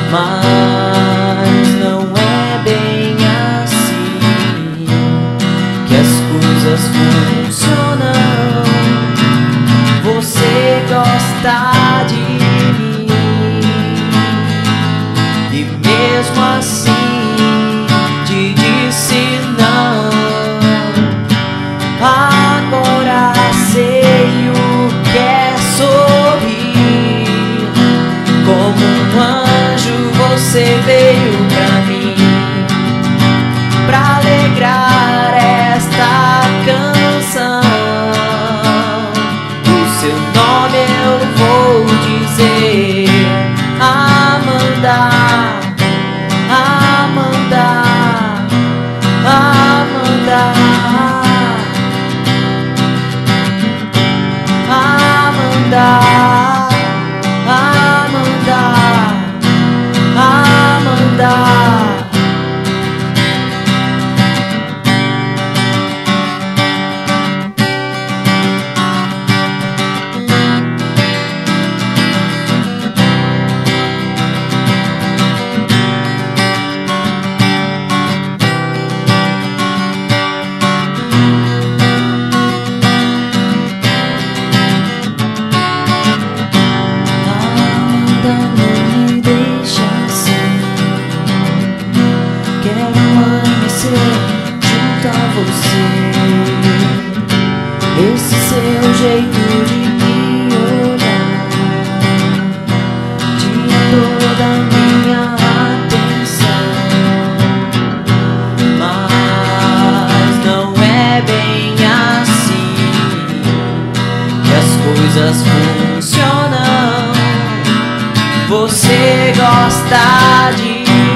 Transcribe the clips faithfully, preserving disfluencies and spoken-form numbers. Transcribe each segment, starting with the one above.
Mas não é bem assim que as coisas funcionam. Você gosta de mim e mesmo assim te disse não. Agora sei o que é sorrir. Como um anjo você veio pra mim, pra alegrar esta canção. O seu nome eu vou dizer: Amanda, Amanda, Amanda, Amanda, Amanda, Amanda. Junto a você, esse seu jeito de me olhar tinha toda a minha atenção. Mas não é bem assim que as coisas funcionam. Você gosta de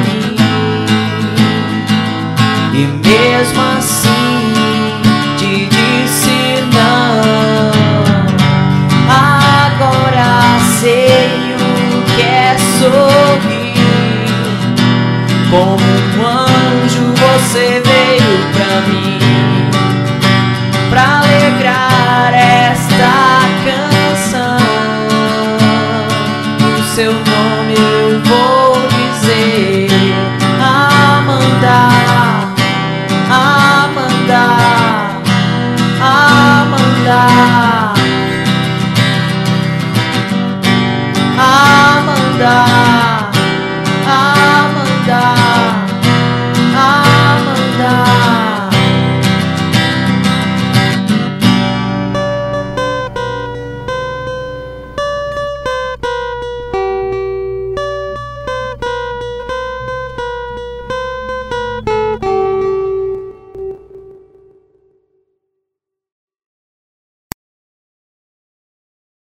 e mesmo assim te disse não. Agora sei o que é sorrir. Como um anjo você veio pra mim, pra alegrar esta canção. O seu nome eu vou